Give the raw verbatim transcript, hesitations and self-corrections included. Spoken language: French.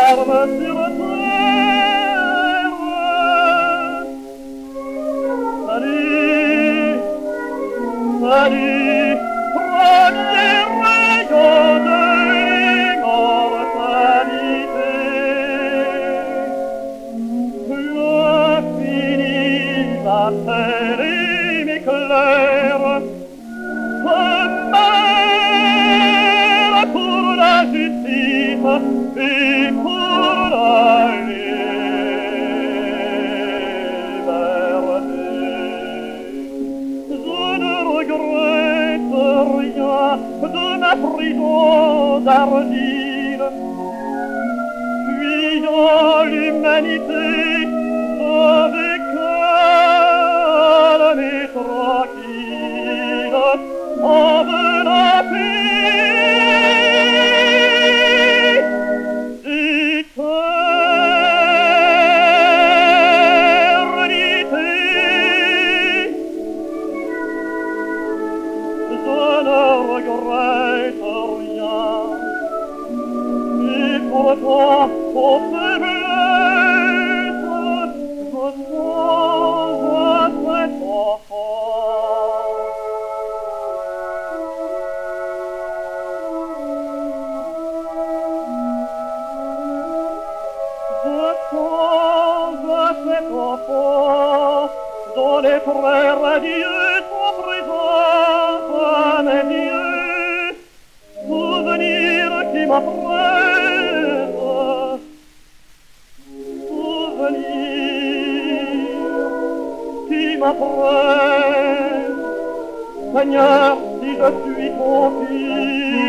ferme sur terre. Salut, salut, premier rayon de l'immortalité. L'infini appelle et m'éclaire. Pour la justice et pour la liberté. Je ne regrette rien de ma prison d'argile. Fuyant l'humanité avec calme et tranquille, en venant pourtant, aux faiblesses, je songe à cet enfant. Je songe à cet enfant, dont les frères radieux sont présents à mes yeux, souvenirs qui m'apprennent. Qui m'apprenne, Seigneur, si je suis ton fils.